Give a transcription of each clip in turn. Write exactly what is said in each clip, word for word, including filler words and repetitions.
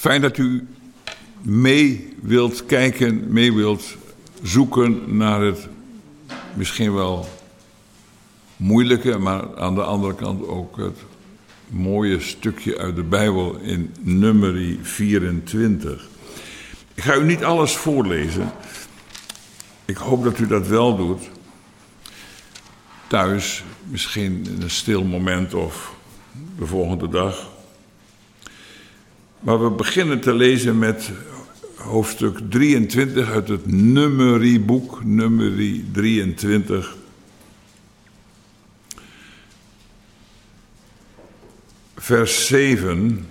Fijn dat u mee wilt kijken, mee wilt zoeken naar het misschien wel moeilijke, maar aan de andere kant ook het mooie stukje uit de Bijbel in Numeri vierentwintig. Ik ga u niet alles voorlezen. Ik hoop dat u dat wel doet. Thuis, misschien in een stil moment of de volgende dag. Maar we beginnen te lezen met hoofdstuk drieëntwintig uit het Numeri-boek, Numeri drieëntwintig. Vers zeven.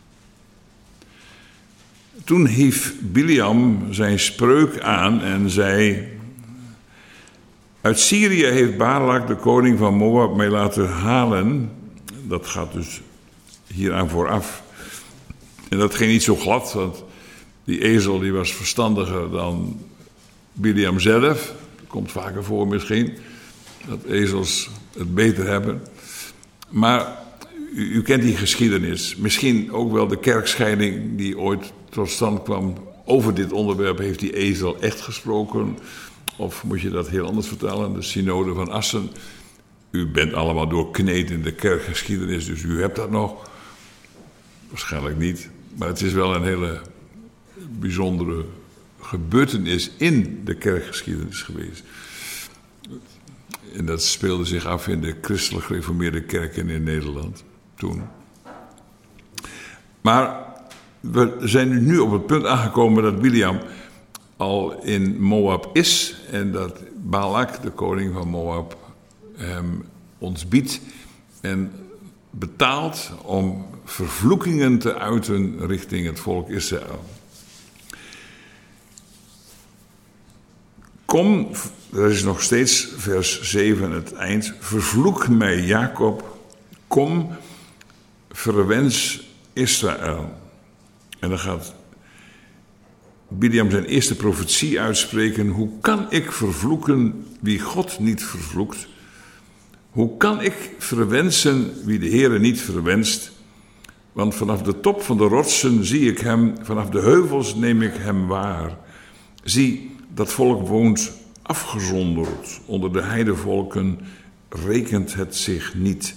Toen hief Biliam zijn spreuk aan en zei: uit Syrië heeft Balak, de koning van Moab, mij laten halen. Dat gaat dus hieraan vooraf. En dat ging niet zo glad, want die ezel die was verstandiger dan Biliam zelf. Dat komt vaker voor misschien, dat ezels het beter hebben. Maar u, u kent die geschiedenis. Misschien ook wel de kerkscheiding die ooit tot stand kwam. Over dit onderwerp heeft die ezel echt gesproken. Of moet je dat heel anders vertellen? De synode van Assen. U bent allemaal doorkneed in de kerkgeschiedenis, dus u hebt dat nog. Waarschijnlijk niet. Maar het is wel een hele bijzondere gebeurtenis in de kerkgeschiedenis geweest. En dat speelde zich af in de christelijk gereformeerde kerken in Nederland toen. Maar we zijn nu op het punt aangekomen dat Biliam al in Moab is en dat Balak, de koning van Moab, hem ons biedt en betaalt om vervloekingen te uiten richting het volk Israël. Kom, dat is nog steeds vers zeven het eind, vervloek mij Jacob, kom, verwens Israël. En dan gaat Biliam zijn eerste profetie uitspreken. Hoe kan ik vervloeken wie God niet vervloekt? Hoe kan ik verwensen wie de Heere niet verwenst? Want vanaf de top van de rotsen zie ik hem, vanaf de heuvels neem ik hem waar. Zie, dat volk woont afgezonderd, onder de heidevolken rekent het zich niet.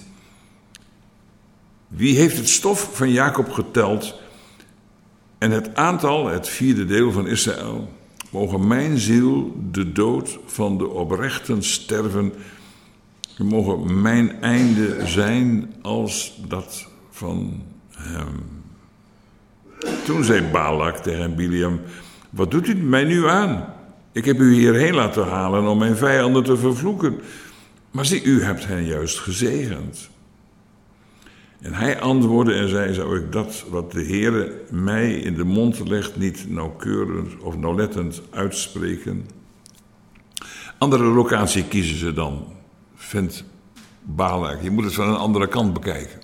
Wie heeft het stof van Jacob geteld en het aantal, het vierde deel van Israël? Mogen mijn ziel de dood van de oprechten sterven, mogen mijn einde zijn als dat van hem. Toen zei Balak tegen Biliam: wat doet u mij nu aan? Ik heb u hierheen laten halen om mijn vijanden te vervloeken. Maar zie, u hebt hen juist gezegend. En hij antwoordde en zei: zou ik dat wat de Heere mij in de mond legt niet nauwkeurig of nauwlettend uitspreken? Andere locatie kiezen ze dan, vindt Balak. Je moet het van een andere kant bekijken.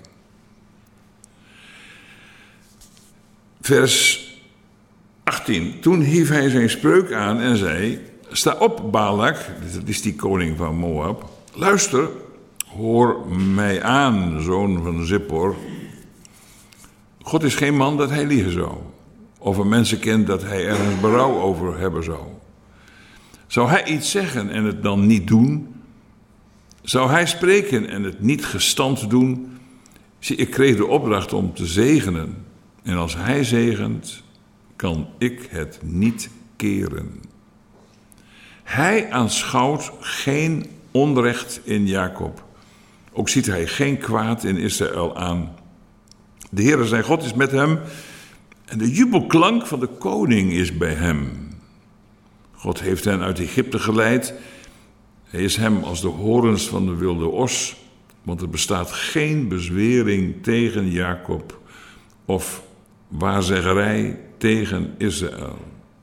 Vers achttien. Toen hief hij zijn spreuk aan en zei: sta op, Balak, dat is die koning van Moab. Luister, hoor mij aan, zoon van Zippor. God is geen man dat hij liegen zou, of een mensenkind dat hij ergens berouw over hebben zou. Zou hij iets zeggen en het dan niet doen? Zou hij spreken en het niet gestand doen? Zie, ik kreeg de opdracht om te zegenen. En als hij zegent, kan ik het niet keren. Hij aanschouwt geen onrecht in Jacob. Ook ziet hij geen kwaad in Israël aan. De Heere zijn God is met hem en de jubelklank van de koning is bij hem. God heeft hen uit Egypte geleid. Hij is hem als de horens van de wilde os, want er bestaat geen bezwering tegen Jacob of waarzeggerij tegen Israël.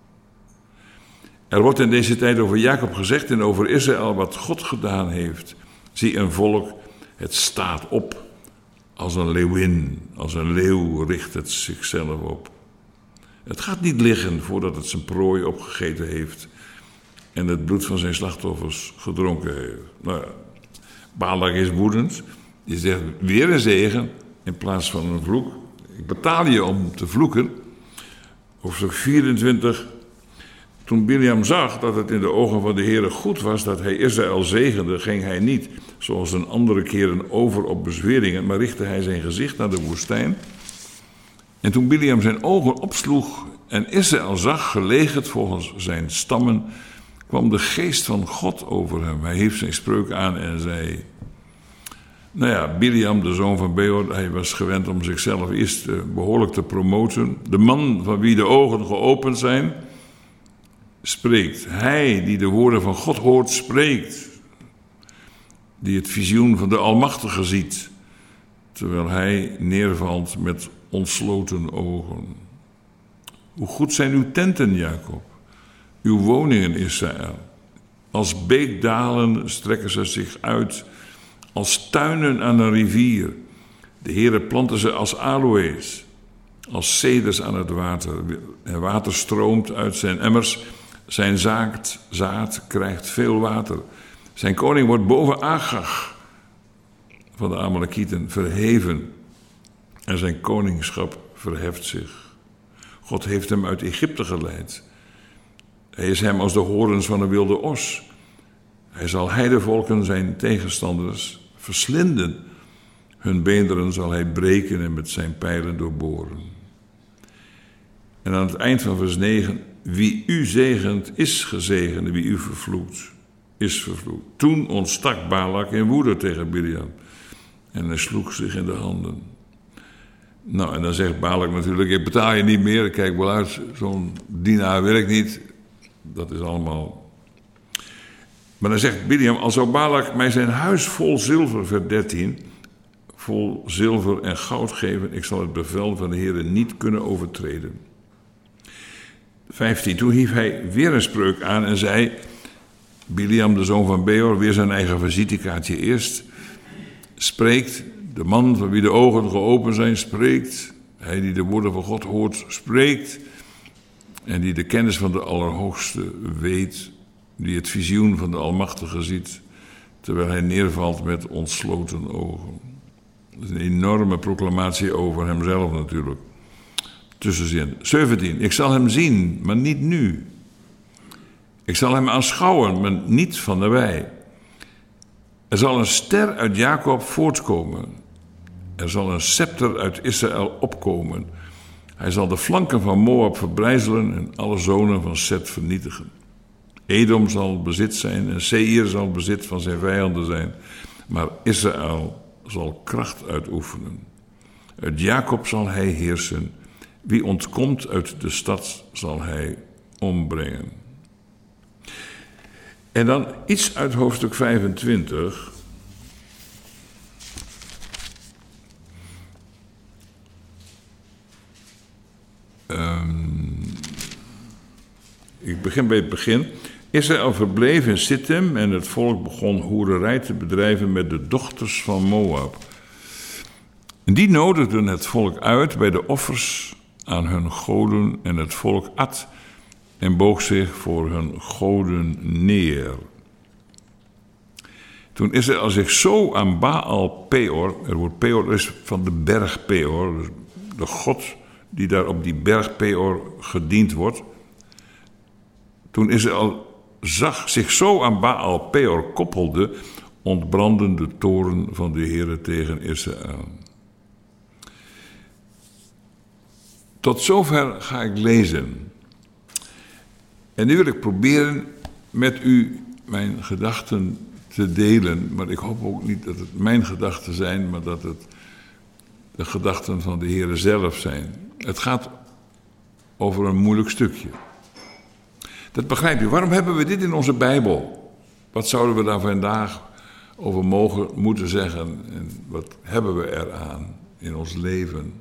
Er wordt in deze tijd over Jacob gezegd en over Israël wat God gedaan heeft. Zie, een volk, het staat op als een leeuwin, als een leeuw richt het zichzelf op. Het gaat niet liggen voordat het zijn prooi opgegeten heeft en het bloed van zijn slachtoffers gedronken heeft. Nou, Balak is woedend. Die zegt weer een zegen in plaats van een vloek. Ik betaal je om te vloeken. hoofdstuk vierentwintig. Toen Biliam zag dat het in de ogen van de Heere goed was dat hij Israël zegende, ging hij niet, zoals een andere keren, over op bezweringen, maar richtte hij zijn gezicht naar de woestijn. En toen Biliam zijn ogen opsloeg en Israël zag, gelegerd volgens zijn stammen, kwam de geest van God over hem. Hij hief zijn spreuk aan en zei... Nou ja, Biliam, de zoon van Beor, hij was gewend om zichzelf eerst behoorlijk te promoten. De man van wie de ogen geopend zijn, spreekt. Hij die de woorden van God hoort, spreekt. Die het visioen van de Almachtige ziet, terwijl hij neervalt met ontsloten ogen. Hoe goed zijn uw tenten, Jacob, uw woningen, Israël. Als beekdalen strekken ze zich uit, als tuinen aan een rivier. De Heere plantte ze als aloës, als ceders aan het water. En water stroomt uit zijn emmers. Zijn zaad, zaad krijgt veel water. Zijn koning wordt boven Agag van de Amalekieten verheven. En zijn koningschap verheft zich. God heeft hem uit Egypte geleid. Hij is hem als de horens van een wilde os. Hij zal heidevolken, zijn tegenstanders, verslinden. Hun beenderen zal hij breken en met zijn pijlen doorboren. En aan het eind van vers negen... Wie u zegent, is gezegend. En wie u vervloekt, is vervloekt. Toen ontstak Balak in woede tegen Biliam. En hij sloeg zich in de handen. Nou, en dan zegt Balak natuurlijk... Ik betaal je niet meer, ik kijk wel uit. Zo'n dienaar werkt niet. Dat is allemaal... Maar dan zegt Biliam, al zou Balak mij zijn huis vol zilver, vers dertien... vol zilver en goud geven, ik zal het bevel van de Heere niet kunnen overtreden. vijftien. Toen hief hij weer een spreuk aan en zei... Biliam, de zoon van Beor, weer zijn eigen visitekaartje eerst... spreekt, de man van wie de ogen geopend zijn, spreekt... hij die de woorden van God hoort, spreekt... en die de kennis van de Allerhoogste weet... die het visioen van de Almachtige ziet... terwijl hij neervalt met ontsloten ogen. Dat is een enorme proclamatie over hemzelf natuurlijk. Tussenzin. zeventien. Ik zal hem zien, maar niet nu. Ik zal hem aanschouwen, maar niet van nabij. Er zal een ster uit Jacob voortkomen. Er zal een scepter uit Israël opkomen. Hij zal de flanken van Moab verbrijzelen en alle zonen van Set vernietigen. Edom zal bezit zijn en Seir zal bezit van zijn vijanden zijn. Maar Israël zal kracht uitoefenen. Uit Jacob zal hij heersen. Wie ontkomt uit de stad zal hij ombrengen. En dan iets uit hoofdstuk vijfentwintig. Um, ik begin bij het begin. Israël verbleef in Sittim en het volk begon hoererij te bedrijven met de dochters van Moab. En die nodigden het volk uit bij de offers aan hun goden en het volk at en boog zich voor hun goden neer. Toen Israël zich zo aan Baal Peor, het woord Peor is van de berg Peor, dus de god die daar op die berg Peor gediend wordt. Toen Israël zag, zich zo aan Baal Peor koppelde, ontbrandde de toorn van de Heere tegen Israël. Tot zover ga ik lezen. En nu wil ik proberen met u mijn gedachten te delen. Maar ik hoop ook niet dat het mijn gedachten zijn, maar dat het de gedachten van de Heere zelf zijn. Het gaat over een moeilijk stukje. Dat begrijpt u. Waarom hebben we dit in onze Bijbel? Wat zouden we daar vandaag over mogen, moeten zeggen? En wat hebben we eraan in ons leven?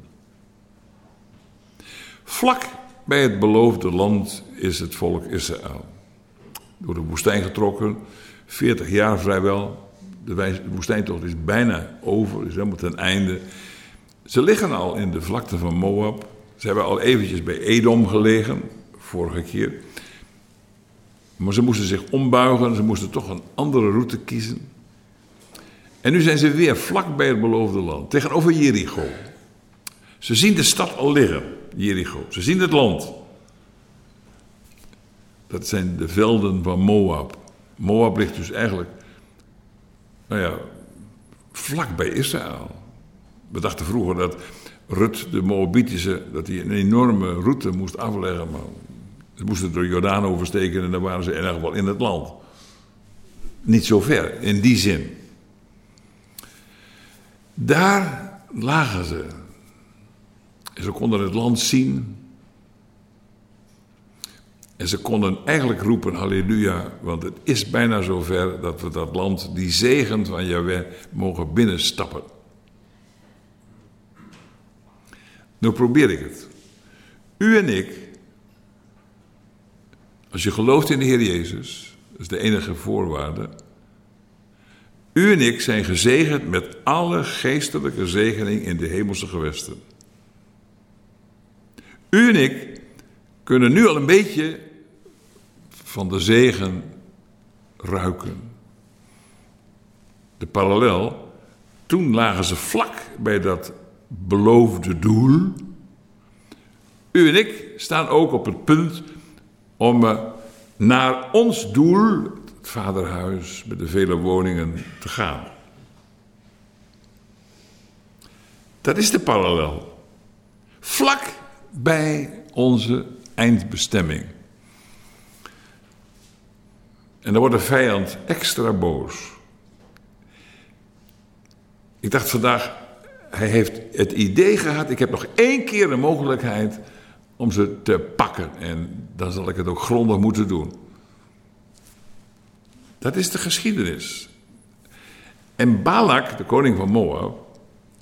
Vlak bij het beloofde land is het volk Israël. Door de woestijn getrokken, veertig jaar vrijwel. De woestijntocht is bijna over, is helemaal ten einde. Ze liggen al in de vlakte van Moab. Ze hebben al eventjes bij Edom gelegen, vorige keer. Maar ze moesten zich ombuigen, ze moesten toch een andere route kiezen. En nu zijn ze weer vlak bij het beloofde land, tegenover Jericho. Ze zien de stad al liggen, Jericho. Ze zien het land. dat zijn de velden van Moab. Moab ligt dus eigenlijk, nou ja, vlak bij Israël. We dachten vroeger dat Rut, de Moabitische, dat hij een enorme route moest afleggen. Maar ze moesten door Jordaan oversteken en dan waren ze in ieder geval in het land. Niet zo ver, in die zin. Daar lagen ze. En ze konden het land zien. En ze konden eigenlijk roepen, halleluja, want het is bijna zover dat we dat land, die zegen van Jahweh, mogen binnenstappen. Nu probeer ik het. U en ik, als je gelooft in de Heer Jezus, dat is de enige voorwaarde. U en ik zijn gezegend met alle geestelijke zegening in de hemelse gewesten. U en ik kunnen nu al een beetje van de zegen ruiken. De parallel, toen lagen ze vlak bij dat beloofde doel. U en ik staan ook op het punt om uh, naar ons doel, het vaderhuis met de vele woningen, te gaan. Dat is de parallel. Vlak bij onze eindbestemming. En dan wordt de vijand extra boos. Ik dacht vandaag, hij heeft het idee gehad, ik heb nog één keer de mogelijkheid om ze te pakken. En dan zal ik het ook grondig moeten doen. Dat is de geschiedenis. En Balak, de koning van Moab,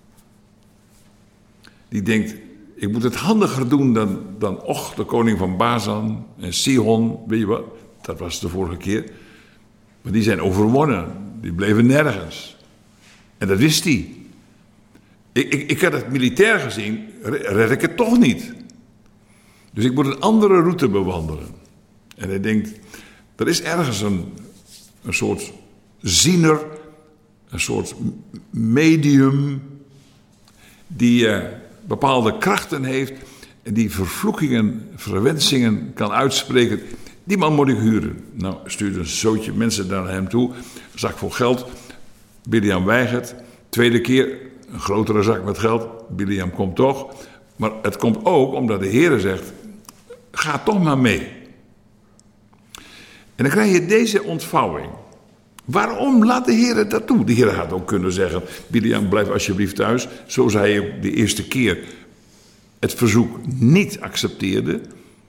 die denkt, ik moet het handiger doen dan, dan Och, de koning van Bazan en Sihon, weet je wat? Dat was de vorige keer. Maar die zijn overwonnen. Die bleven nergens. En dat wist hij. Ik, ik, ik had het militair gezien, red ik het toch niet. Dus ik moet een andere route bewandelen. En hij denkt, er is ergens een, een soort ziener, een soort medium, die uh, bepaalde krachten heeft en die vervloekingen, verwensingen kan uitspreken. Die man moet ik huren. Nou, stuurde een zootje mensen naar hem toe, een zak vol geld. Biliam weigert. Tweede keer een grotere zak met geld. Biliam komt toch. Maar het komt ook omdat de Heere zegt, ga toch maar mee. En dan krijg je deze ontvouwing. Waarom laat de Heere dat toe? De Heere had ook kunnen zeggen, Biliam, blijf alsjeblieft thuis. Zo zei hij de eerste keer het verzoek niet accepteerde.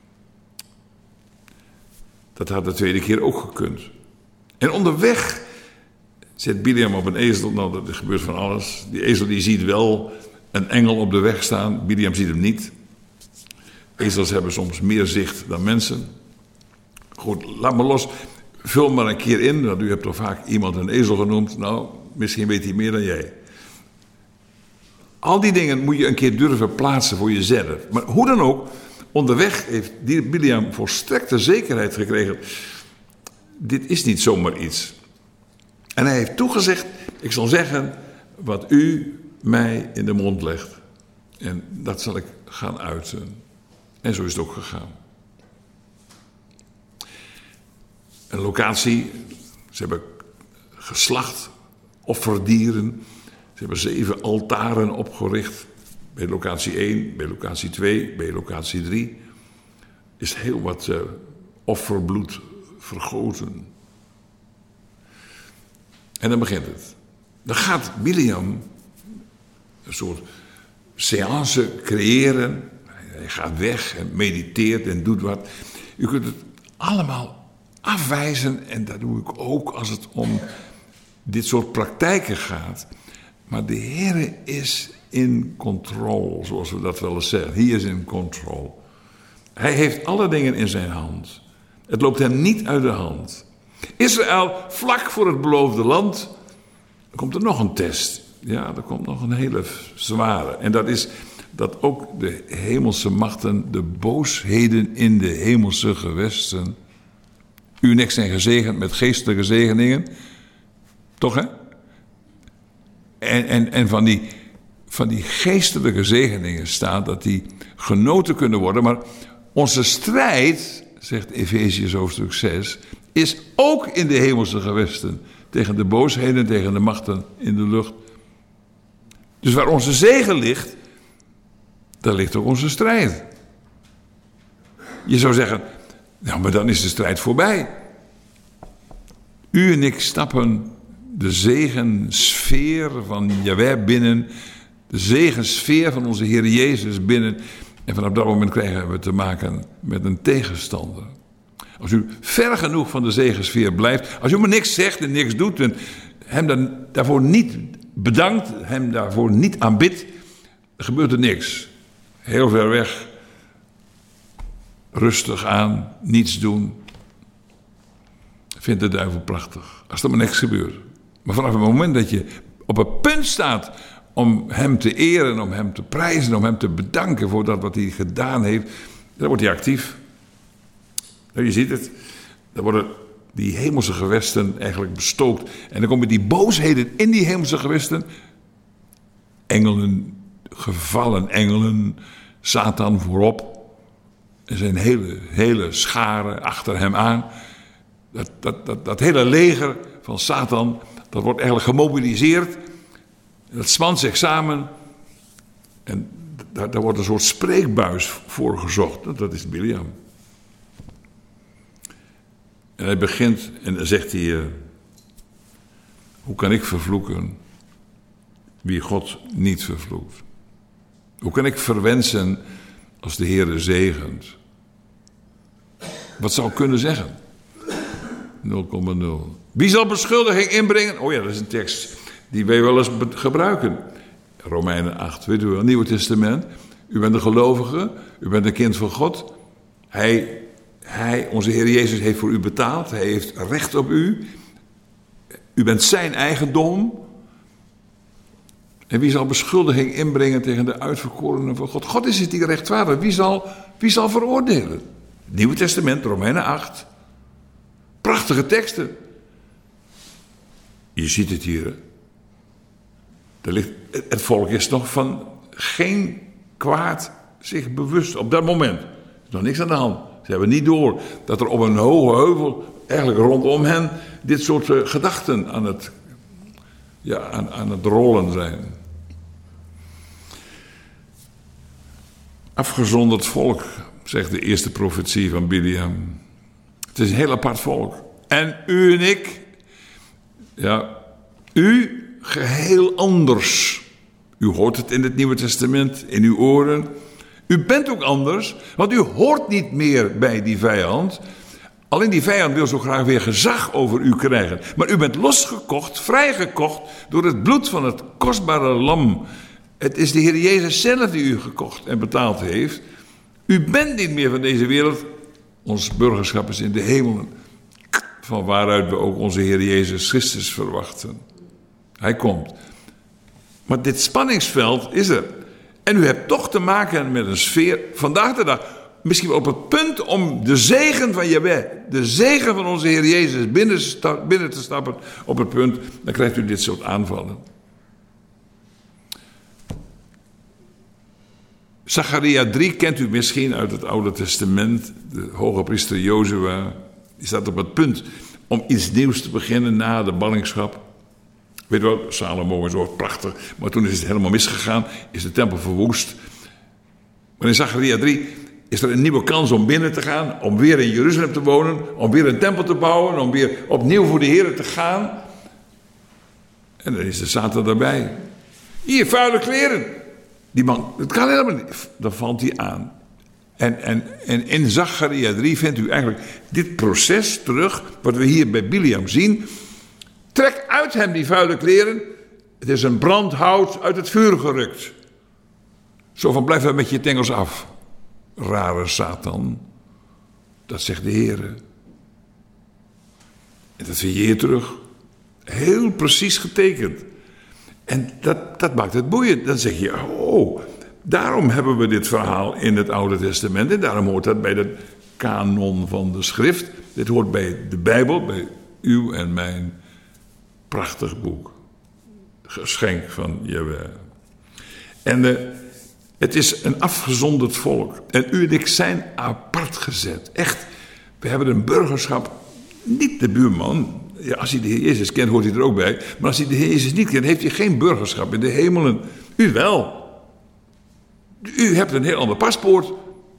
Dat had de tweede keer ook gekund. En onderweg zet Biliam op een ezel. Nou, er gebeurt van alles. Die ezel die ziet wel een engel op de weg staan. Biliam ziet hem niet. Ezels hebben soms meer zicht dan mensen. Goed, laat me los. Vul maar een keer in. Want u hebt toch vaak iemand een ezel genoemd. Nou, misschien weet hij meer dan jij. Al die dingen moet je een keer durven plaatsen voor jezelf. Maar hoe dan ook, onderweg heeft Biliam volstrekte zekerheid gekregen. Dit is niet zomaar iets. En hij heeft toegezegd, ik zal zeggen wat u mij in de mond legt. En dat zal ik gaan uiten. En zo is het ook gegaan. Een locatie, ze hebben geslacht, offerdieren. Ze hebben zeven altaren opgericht. Bij locatie één, bij locatie twee, bij locatie drie. Is heel wat uh, offerbloed vergoten. En dan begint het. Dan gaat Biliam een soort séance creëren. Hij gaat weg en mediteert en doet wat. U kunt het allemaal afwijzen. En dat doe ik ook als het om dit soort praktijken gaat. Maar de Heere is in control, zoals we dat wel eens zeggen. Hij is in control. Hij heeft alle dingen in zijn hand. Het loopt hem niet uit de hand. Israël, vlak voor het beloofde land, dan komt er nog een test. Ja, er komt nog een hele zware. En dat is dat ook de hemelse machten, de boosheden in de hemelse gewesten, u en ik zijn gezegend met geestelijke zegeningen. Toch, hè? En, en, en van, die, van die geestelijke zegeningen staat dat die genoten kunnen worden. Maar onze strijd zegt Efeziërs hoofdstuk zes, is ook in de hemelse gewesten. Tegen de boosheden, tegen de machten in de lucht. Dus waar onze zegen ligt, daar ligt ook onze strijd. Je zou zeggen, nou, maar dan is de strijd voorbij. U en ik stappen de zegensfeer van Jahweh binnen, de zegensfeer van onze Heer Jezus binnen. En vanaf dat moment krijgen we te maken met een tegenstander. Als u ver genoeg van de zegensfeer blijft, als u maar niks zegt en niks doet en hem dan daarvoor niet bedankt, hem daarvoor niet aanbidt, dan gebeurt er niks. Heel ver weg, rustig aan, niets doen. Vindt de duivel prachtig, als er maar niks gebeurt. Maar vanaf het moment dat je op het punt staat om hem te eren, om hem te prijzen, om hem te bedanken voor dat wat hij gedaan heeft, dan wordt hij actief. Nou, je ziet het, dan worden die hemelse gewesten eigenlijk bestookt. En dan komen die boosheden in die hemelse gewesten. Engelen, gevallen engelen, Satan voorop. En zijn hele, hele scharen achter hem aan. Dat, dat, dat, dat hele leger van Satan, dat wordt eigenlijk gemobiliseerd. Dat spant zich samen. En daar, daar wordt een soort spreekbuis voor gezocht. Dat is Biliam. En hij begint en dan zegt hij, uh, hoe kan ik vervloeken wie God niet vervloekt? Hoe kan ik verwensen als de Heere zegent? Wat zou ik kunnen zeggen? nul komma nul. Wie zal beschuldiging inbrengen? Oh ja, dat is een tekst die wij wel eens gebruiken. Romeinen acht, weet u wel, Nieuwe Testament. U bent een gelovige, u bent een kind van God. Hij... Hij, onze Heer Jezus, heeft voor u betaald. Hij heeft recht op u. U bent zijn eigendom. En wie zal beschuldiging inbrengen tegen de uitverkorenen van God? God is het die rechtvaardig. Wie zal, wie zal veroordelen? Nieuwe Testament, Romeinen acht. Prachtige teksten. Je ziet het hier. Er ligt, het volk is nog van geen kwaad zich bewust op dat moment. Er is nog niks aan de hand. Ze hebben niet door dat er op een hoge heuvel, eigenlijk rondom hen, dit soort uh, gedachten aan het, ja, aan, aan het rollen zijn. Afgezonderd volk, zegt de eerste profetie van Biliam. Het is een heel apart volk. En u en ik, ja, u geheel anders. U hoort het in het Nieuwe Testament, in uw oren. U bent ook anders, want u hoort niet meer bij die vijand. Alleen die vijand wil zo graag weer gezag over u krijgen. Maar u bent losgekocht, vrijgekocht door het bloed van het kostbare lam. Het is de Heer Jezus zelf die u gekocht en betaald heeft. U bent niet meer van deze wereld. Ons burgerschap is in de hemelen. Van waaruit we ook onze Heer Jezus Christus verwachten. Hij komt. Maar dit spanningsveld is er. En u hebt toch te maken met een sfeer, vandaag de dag, misschien wel op het punt om de zegen van Jahweh, de zegen van onze Heer Jezus binnen, binnen te stappen, op het punt, dan krijgt u dit soort aanvallen. Zacharia drie kent u misschien uit het Oude Testament, de hoge priester Jozua, die staat op het punt om iets nieuws te beginnen na de ballingschap. Weet je wel, Salomo is ook prachtig, maar toen is het helemaal misgegaan, is de tempel verwoest. Maar in Zacharia drie is er een nieuwe kans om binnen te gaan, om weer in Jeruzalem te wonen, om weer een tempel te bouwen, om weer opnieuw voor de Heer te gaan. En dan is de Satan daarbij. Hier, vuile kleren. Die man, dat kan helemaal niet. Dan valt hij aan. En, en, en in Zacharia drie vindt u eigenlijk dit proces terug, wat we hier bij Biliam zien. Trek uit hem die vuile kleren. Het is een brandhout uit het vuur gerukt. Zo van, blijf daar met je tengels af. Rare Satan. Dat zegt de Heer. En dat vind je hier terug. Heel precies getekend. En dat, dat maakt het boeiend. Dan zeg je, oh, daarom hebben we dit verhaal in het Oude Testament. En daarom hoort dat bij de kanon van de schrift. Dit hoort bij de Bijbel, bij uw en mijn prachtig boek. Geschenk van Jahweh. En uh, het is een afgezonderd volk. En u en ik zijn apart gezet. Echt. We hebben een burgerschap, niet de buurman. Ja, als hij de Heer Jezus kent, hoort hij er ook bij. Maar als hij de Heer Jezus niet kent, heeft hij geen burgerschap in de hemelen. U wel. U hebt een heel ander paspoort.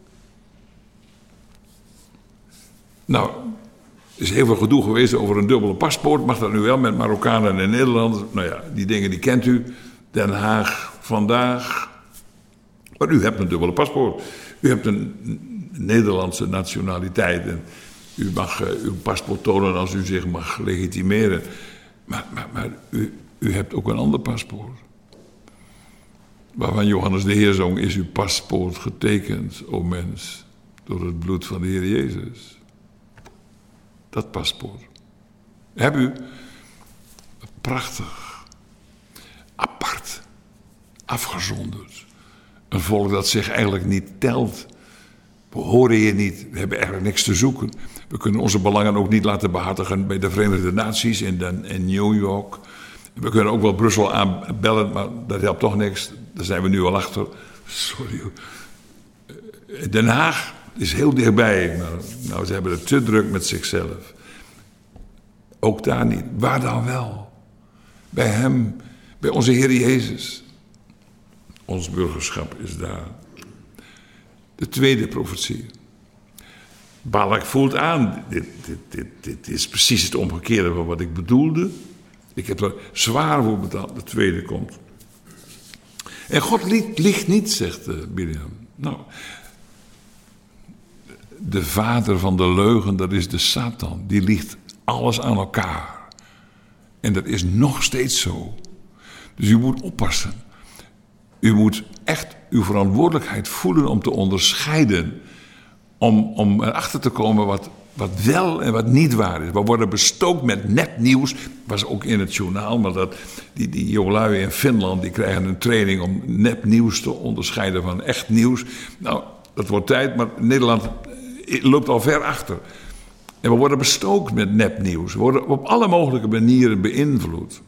Nou, er is heel veel gedoe geweest over een dubbele paspoort. Mag dat nu wel met Marokkanen en Nederlanders? Nou ja, die dingen die kent u. Den Haag, vandaag. Maar u hebt een dubbele paspoort. U hebt een Nederlandse nationaliteit. En u mag uh, uw paspoort tonen als u zich mag legitimeren. Maar, maar, maar u, u hebt ook een ander paspoort. Waarvan Johannes de Heer zong, is uw paspoort getekend, o mens, door het bloed van de Heer Jezus. Dat paspoort. Heb u prachtig, apart, afgezonderd. Een volk dat zich eigenlijk niet telt. We horen hier niet, we hebben eigenlijk niks te zoeken. We kunnen onze belangen ook niet laten behartigen bij de Verenigde Naties in, den, in New York. We kunnen ook wel Brussel aanbellen, maar dat helpt toch niks. Daar zijn we nu al achter. Sorry. Den Haag is heel dichtbij. Maar nou, ze hebben het te druk met zichzelf. Ook daar niet. Waar dan wel? Bij hem, bij onze Heer Jezus. Ons burgerschap is daar. De tweede profetie. Balak voelt aan, dit, dit, dit, dit is precies het omgekeerde van wat ik bedoelde. Ik heb er zwaar voor betaald. De tweede komt. En God liegt niet, zegt uh, Miriam. Nou, de vader van de leugen, dat is de Satan. Die liegt alles aan elkaar. En dat is nog steeds zo. Dus u moet oppassen. U moet echt uw verantwoordelijkheid voelen om te onderscheiden. Om, om erachter te komen wat, wat wel en wat niet waar is. We worden bestookt met nepnieuws. Was ook in het journaal. Maar dat, die, die jongelui in Finland die krijgen een training om nepnieuws te onderscheiden van echt nieuws. Nou, dat wordt tijd. Maar Nederland loopt al ver achter. En we worden bestookt met nepnieuws. We worden op alle mogelijke manieren beïnvloed.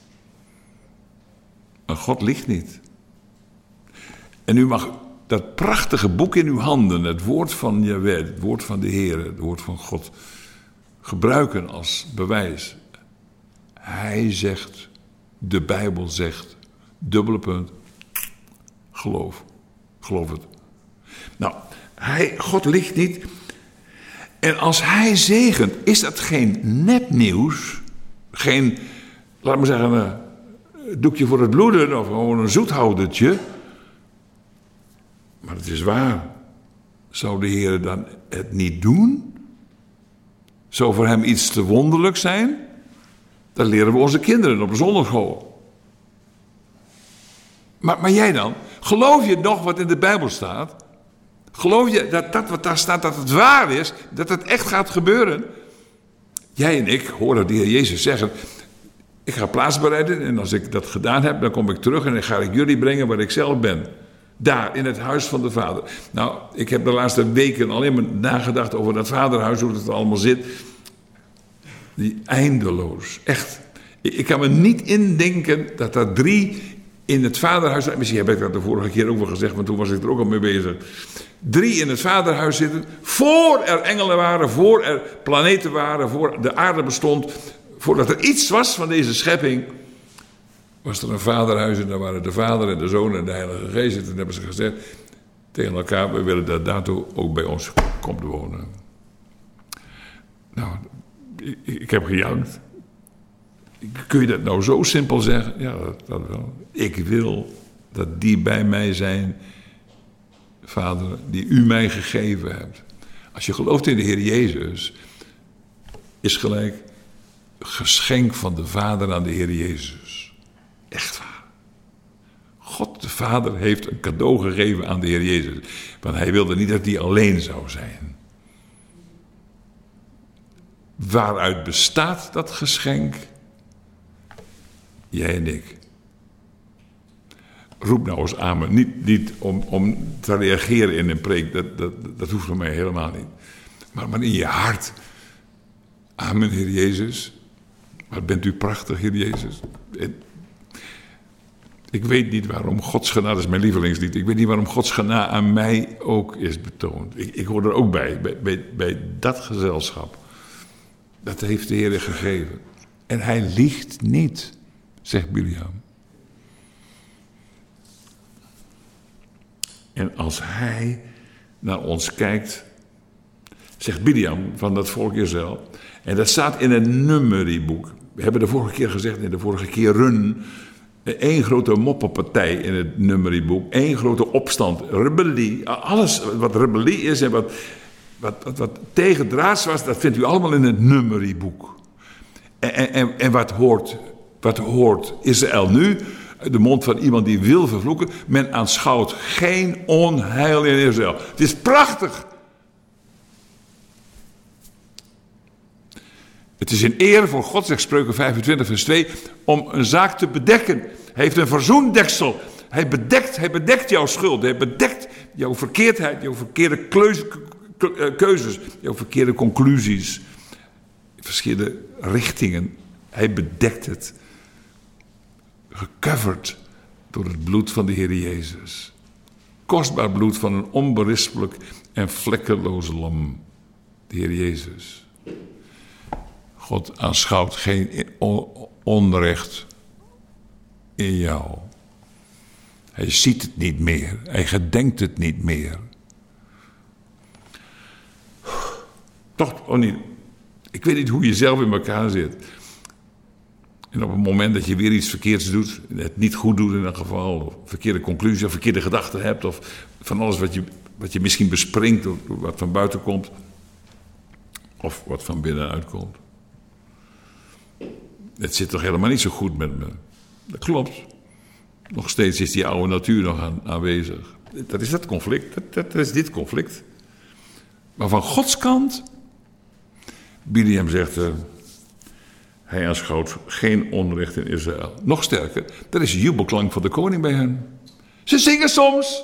Maar God liegt niet. En u mag dat prachtige boek in uw handen, het woord van Jahweh, het woord van de Heer, het woord van God, gebruiken als bewijs. Hij zegt, de Bijbel zegt, dubbele punt, geloof. Geloof het. Nou, hij, God liegt niet. En als hij zegent, is dat geen nepnieuws, geen, laat maar zeggen, een doekje voor het bloeden of gewoon een zoethoudertje. Maar het is waar. Zou de Heer dan het niet doen? Zou voor hem iets te wonderlijk zijn? Dat leren we onze kinderen op de zondagschool. Maar, maar jij dan? Geloof je nog wat in de Bijbel staat? Geloof je dat dat wat daar staat, dat het waar is? Dat het echt gaat gebeuren? Jij en ik horen de Heer Jezus zeggen, ik ga plaats bereiden en als ik dat gedaan heb, dan kom ik terug en dan ga ik jullie brengen waar ik zelf ben. Daar, in het huis van de Vader. Nou, ik heb de laatste weken alleen maar nagedacht over dat vaderhuis, hoe het allemaal zit. Die eindeloos, echt. Ik kan me niet indenken dat er drie in het vaderhuis, misschien heb ik dat de vorige keer ook wel gezegd, want toen was ik er ook al mee bezig. Drie in het vaderhuis zitten, voor er engelen waren, voor er planeten waren, voor de aarde bestond, voordat er iets was van deze schepping, was er een vaderhuis en daar waren de Vader en de Zoon en de Heilige Geest. En toen hebben ze gezegd tegen elkaar, we willen dat daartoe ook bij ons komt wonen. Nou, ik, ik heb gejankt. Kun je dat nou zo simpel zeggen? Ja, dat, dat wel. Ik wil dat die bij mij zijn, Vader, die u mij gegeven hebt. Als je gelooft in de Heer Jezus, is gelijk geschenk van de Vader aan de Heer Jezus. Echt waar. God de Vader heeft een cadeau gegeven aan de Heer Jezus. Want hij wilde niet dat hij alleen zou zijn. Waaruit bestaat dat geschenk? Jij en ik. Roep nou eens amen. Niet, niet om, om te reageren in een preek. Dat, dat, dat hoeft voor mij helemaal niet. Maar, maar in je hart. Amen, Heer Jezus. Wat bent u prachtig, Heer Jezus. En Ik weet niet waarom Gods genade, dat is mijn lievelingslied, ik weet niet waarom Gods genade aan mij ook is betoond. Ik, ik hoor er ook bij, bij, bij, bij dat gezelschap. Dat heeft de Heer gegeven. En hij liegt niet, zegt Biliam. En als hij naar ons kijkt, zegt Biliam van dat volk Israël, en dat staat in een numerieboek. We hebben de vorige keer gezegd, in de vorige keer run, één grote moppenpartij in het numerieboek, één grote opstand, rebellie, alles wat rebellie is en wat, wat, wat, wat tegendraads was, dat vindt u allemaal in het numerieboek. En, en, en wat hoort, wat hoort Israël nu? De mond van iemand die wil vervloeken. Men aanschouwt geen onheil in Israël. Het is prachtig. Het is een eer voor God, zegt Spreuken vijfentwintig vers twee, om een zaak te bedekken. Hij heeft een verzoendeksel. Hij bedekt, hij bedekt jouw schuld. Hij bedekt jouw verkeerdheid, jouw verkeerde keuzes, jouw verkeerde conclusies, verschillende richtingen. Hij bedekt het. Gecoverd door het bloed van de Heer Jezus. Kostbaar bloed van een onberispelijk en vlekkeloze lam. De Heer Jezus. God aanschouwt geen onrecht in jou. Hij ziet het niet meer. Hij gedenkt het niet meer. Toch, oh niet. Ik weet niet hoe je zelf in elkaar zit. En op het moment dat je weer iets verkeerds doet, het niet goed doet in dat geval, of verkeerde conclusie, of verkeerde gedachten hebt, of van alles wat je, wat je misschien bespringt, of wat van buiten komt, of wat van binnenuit komt. Het zit toch helemaal niet zo goed met me. Dat klopt. Nog steeds is die oude natuur nog aan, aanwezig. Dat is dat conflict. Dat, dat is dit conflict. Maar van Gods kant, Biliam zegt, uh, hij aanschouwt geen onrecht in Israël. Nog sterker, er is jubelklank van de koning bij hen. Ze zingen soms.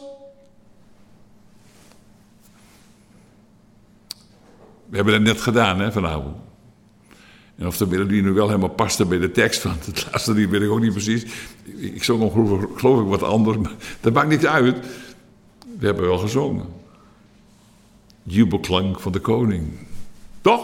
We hebben dat net gedaan, hè, vanavond. En of de melodie nu wel helemaal paste bij de tekst, want het laatste lied weet ik ook niet precies. Ik zong ongeveer, geloof ik, wat anders, maar dat maakt niks uit. We hebben wel gezongen. Jubelklank van de koning. Toch?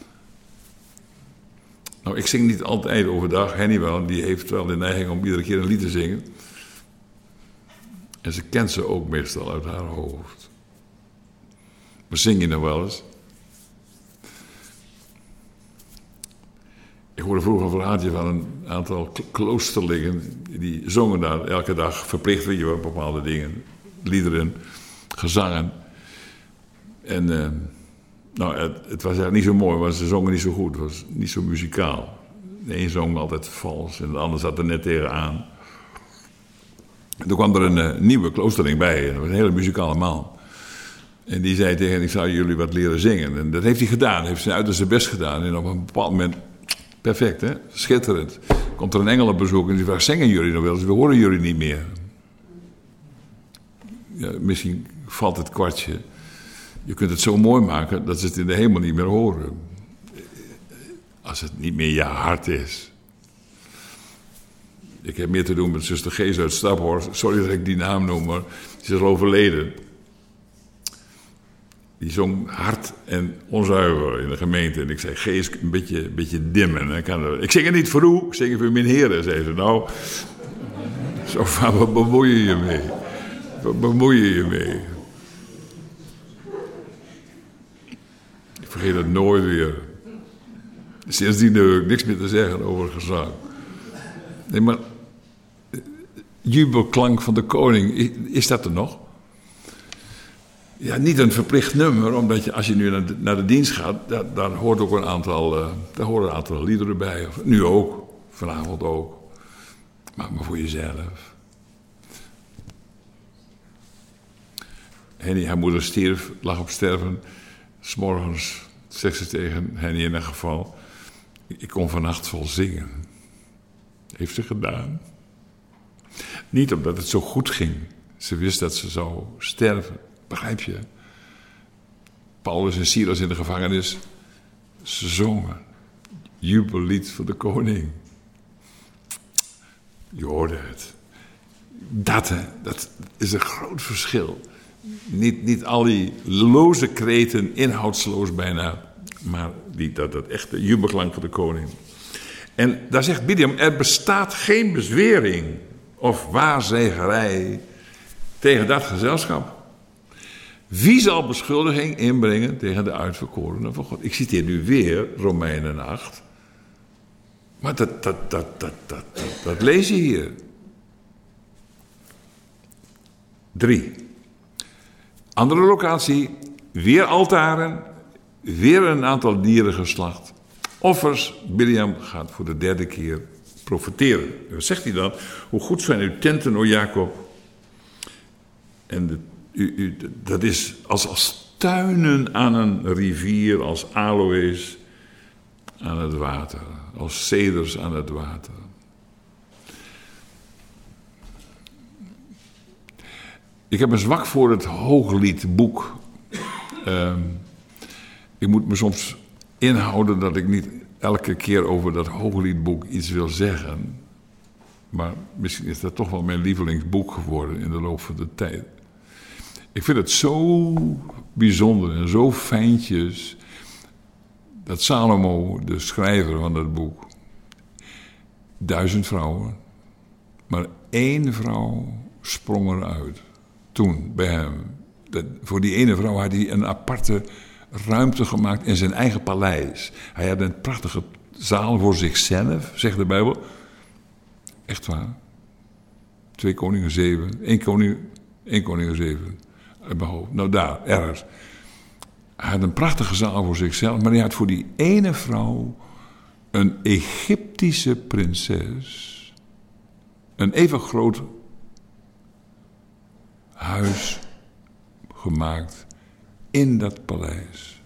Nou, ik zing niet altijd overdag. Henny wel, die heeft wel de neiging om iedere keer een lied te zingen. En ze kent ze ook meestal uit haar hoofd. Maar zing je nou wel eens? Ik hoorde vroeger een verhaaltje van een aantal kloosterlingen. Die zongen daar elke dag verplicht, weet je wel, bepaalde dingen. Liederen, gezangen. En uh, nou, het, het was eigenlijk niet zo mooi, want ze zongen niet zo goed. Het was niet zo muzikaal. De een zong altijd vals en de ander zat er net tegenaan. En toen kwam er een uh, nieuwe kloosterling bij. En dat was een hele muzikale man. En die zei tegen hen, ik zou jullie wat leren zingen. En dat heeft hij gedaan, heeft zijn uiterste best gedaan. En op een bepaald moment, perfect hè, schitterend. Komt er een engel op bezoek en die vraagt, zingen jullie nog wel eens? We horen jullie niet meer. Ja, misschien valt het kwartje. Je kunt het zo mooi maken dat ze het in de hemel niet meer horen. Als het niet meer je hart is. Ik heb meer te doen met zuster Gees uit Staphorst. Sorry dat ik die naam noem, maar ze is al overleden. Die zong hard en onzuiver in de gemeente. En ik zei, Gees, een beetje, een beetje dimmen. Ik, kan, ik zing het niet voor u, ik zing het voor mijn heren, zei ze. Nou, zo van, wat bemoei je je mee? Wat bemoei je je mee? Ik vergeet het nooit weer. Sindsdien heb ik niks meer te zeggen over gezang. Nee, maar jubelklank van de koning, is dat er nog? Ja, niet een verplicht nummer, omdat je, als je nu naar de, naar de dienst gaat, daar, daar hoort ook een aantal, uh, daar horen een aantal liederen bij. Of, nu ook, vanavond ook. Maar, maar voor jezelf. Henny, haar moeder stierf, lag op sterven. 's Morgens zegt ze tegen Henny in een geval, ik kon vannacht vol zingen. Heeft ze gedaan. Niet omdat het zo goed ging. Ze wist dat ze zou sterven. Begrijp je? Paulus en Silas in de gevangenis. Ze zongen. Jubellied voor de koning. Je hoorde het. Dat, hè, dat is een groot verschil. Niet, niet al die loze kreten, inhoudsloos bijna, maar die, dat, dat echte jubelklank van de koning. En daar zegt Bileam, er bestaat geen bezwering of waarzeggerij tegen dat gezelschap. Wie zal beschuldiging inbrengen tegen de uitverkorenen van God? Ik citeer nu weer Romeinen acht. Maar dat, dat, dat, dat, dat, dat, dat lees je hier. Drie. Andere locatie, weer altaren, weer een aantal dieren geslacht. Offers, Bileam gaat voor de derde keer profeteren. Wat zegt hij dan? Hoe goed zijn uw tenten, o Jacob. En de, u, u, dat is als, als tuinen aan een rivier, als aloës aan het water. Als ceders aan het water. Ik heb een zwak voor het Hoogliedboek. Uh, ik moet me soms inhouden dat ik niet elke keer over dat Hoogliedboek iets wil zeggen. Maar misschien is dat toch wel mijn lievelingsboek geworden in de loop van de tijd. Ik vind het zo bijzonder en zo fijntjes dat Salomo, de schrijver van dat boek, duizend vrouwen, maar één vrouw sprong eruit. Toen, bij hem. Dat, voor die ene vrouw had hij een aparte ruimte gemaakt in zijn eigen paleis. Hij had een prachtige zaal voor zichzelf, zegt de Bijbel. Echt waar. Twee koningen zeven. Eén koning, één koningen zeven. Uit mijn hoofd. Nou daar, ergens. Hij had een prachtige zaal voor zichzelf, maar hij had voor die ene vrouw een Egyptische prinses een even groot huis gemaakt in dat paleis.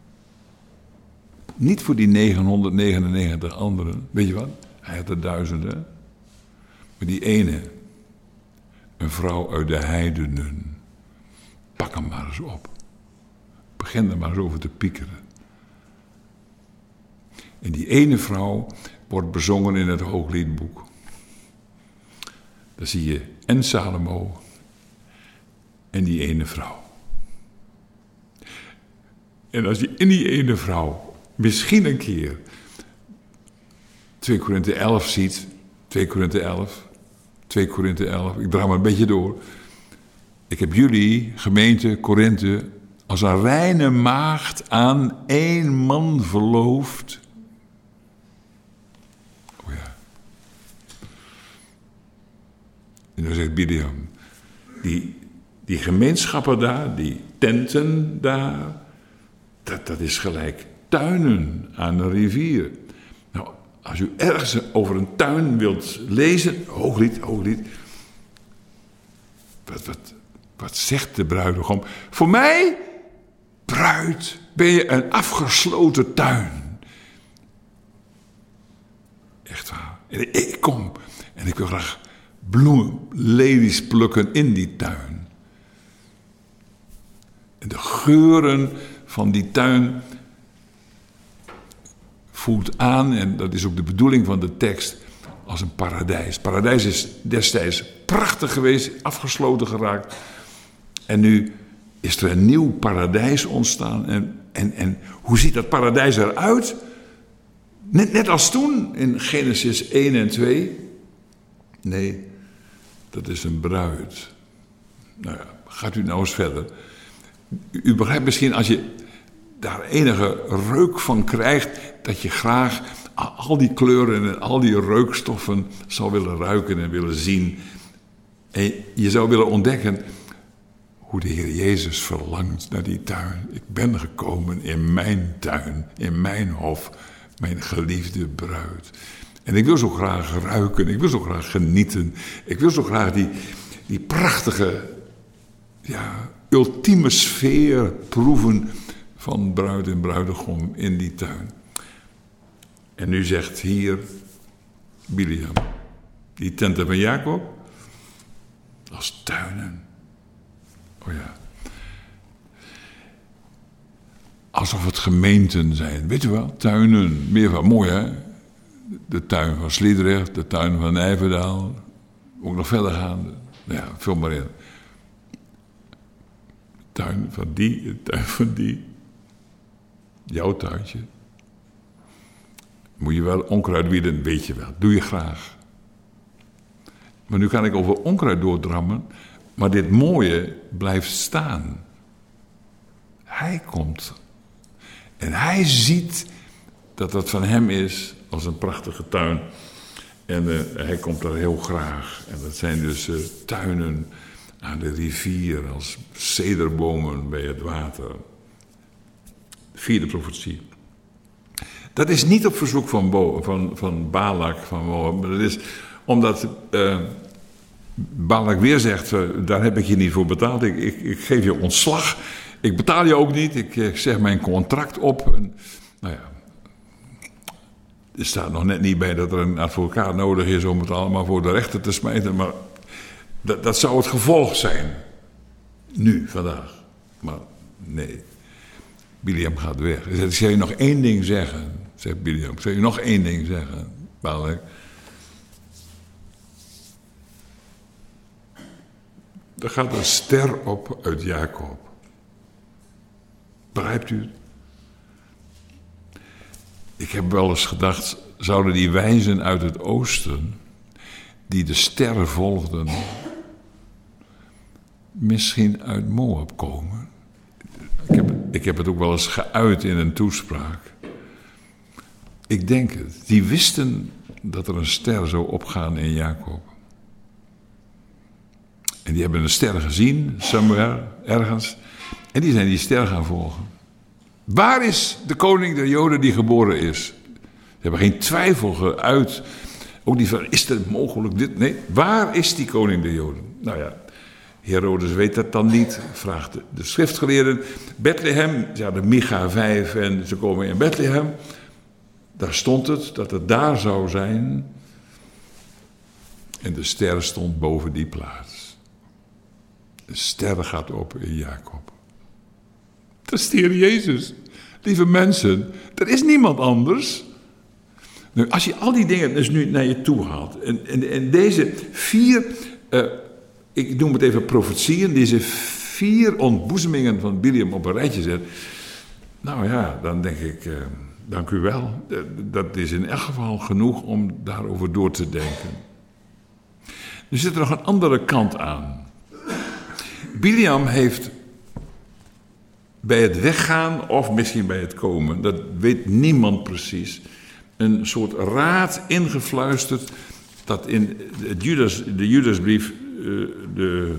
Niet voor die negenhonderdnegenennegentig anderen. Weet je wat? Hij had er duizenden. Maar die ene, een vrouw uit de heidenen. Pak hem maar eens op. Begin er maar eens over te piekeren. En die ene vrouw wordt bezongen in het Hoogliedboek. Dan zie je en Salomo en die ene vrouw. En als je in die ene vrouw misschien een keer twee Korinthe elf ziet, twee Korinthe elf, twee Korinthe elf, ik draai maar een beetje door. Ik heb jullie, gemeente Korinthe, als een reine maagd aan één man verloofd. Oh ja. En dan zegt Bileam, die, die gemeenschappen daar, die tenten daar, dat, dat is gelijk tuinen aan een rivier. Nou, als u ergens over een tuin wilt lezen, Hooglied, Hooglied. Wat, wat, wat zegt de bruidegom? Voor mij, bruid, ben je een afgesloten tuin. Echt waar. En ik kom en ik wil graag bloemen, lelies plukken in die tuin. En de geuren van die tuin voelt aan, en dat is ook de bedoeling van de tekst, als een paradijs. Paradijs is destijds prachtig geweest, afgesloten geraakt. En nu is er een nieuw paradijs ontstaan. En, en, en hoe ziet dat paradijs eruit? Net, net als toen in Genesis één en twee. Nee, dat is een bruid. Nou ja, gaat u nou eens verder. U, u begrijpt misschien als je daar enige reuk van krijgt, dat je graag al die kleuren en al die reukstoffen zou willen ruiken en willen zien. En je zou willen ontdekken hoe de Heer Jezus verlangt naar die tuin. Ik ben gekomen in mijn tuin, in mijn hof, mijn geliefde bruid. En ik wil zo graag ruiken, ik wil zo graag genieten. Ik wil zo graag die, die prachtige, ja, ultieme sfeer proeven van bruid en bruidegom in die tuin. En nu zegt hier Bileam, die tenten van Jacob, als tuinen. Oh ja. Alsof het gemeenten zijn. Weet je wel, tuinen. Meer van, mooi hè. De tuin van Sliedrecht, de tuin van Nijverdal. Ook nog verder gaan. Nou ja, vul maar in. Tuin van die, tuin van die. Jouw tuintje. Moet je wel onkruid wieden, weet je wel. Doe je graag. Maar nu kan ik over onkruid doordrammen. Maar dit mooie blijft staan. Hij komt. En hij ziet dat dat van hem is als een prachtige tuin. En uh, hij komt daar heel graag. En dat zijn dus uh, tuinen aan de rivier als cederbomen bij het water. Vierde profetie. Dat is niet op verzoek van, Bo, van, van Balak, van Moab. Dat is omdat uh, Balak weer zegt, uh, daar heb ik je niet voor betaald. Ik, ik, ik geef je ontslag. Ik betaal je ook niet. Ik, ik zeg mijn contract op. En, nou ja, er staat nog net niet bij dat er een advocaat nodig is om het allemaal voor de rechter te smijten. Maar dat, dat zou het gevolg zijn. Nu, vandaag. Maar nee. Biliam gaat weg. Hij zegt, ik zal je nog één ding zeggen. Zegt Biliam, ik zal je nog één ding zeggen. Balak. Er gaat een ster op uit Jacob. Begrijpt u het? Ik heb wel eens gedacht, zouden die wijzen uit het oosten, die de sterren volgden, misschien uit Moab komen? Ik heb, ik heb het ook wel eens geuit in een toespraak. Ik denk het. Die wisten dat er een ster zou opgaan in Jacob. En die hebben een ster gezien, somewhere, ergens. En die zijn die ster gaan volgen. Waar is de koning der Joden die geboren is? Ze hebben geen twijfel geuit. Ook niet van, is het mogelijk dit? Nee, waar is die koning der Joden? Nou ja, Herodes weet dat dan niet. Vraagt de, de schriftgeleerden. Bethlehem, ja, de Micha vijf en ze komen in Bethlehem. Daar stond het, dat het daar zou zijn. En de ster stond boven die plaats. De ster gaat op in Jacob. Dat is de Heer Jezus. Lieve mensen, er is niemand anders. Nu, als je al die dingen dus nu naar je toe haalt. En, en, en deze vier, uh, ik noem het even profetieën. Deze vier ontboezemingen van Biliam op een rijtje zet. Nou ja, dan denk ik, uh, dank u wel. Dat is in elk geval genoeg om daarover door te denken. Er zit er nog een andere kant aan. Biliam heeft bij het weggaan of misschien bij het komen, dat weet niemand precies, een soort raad ingefluisterd dat in het Judas, de Judasbrief de,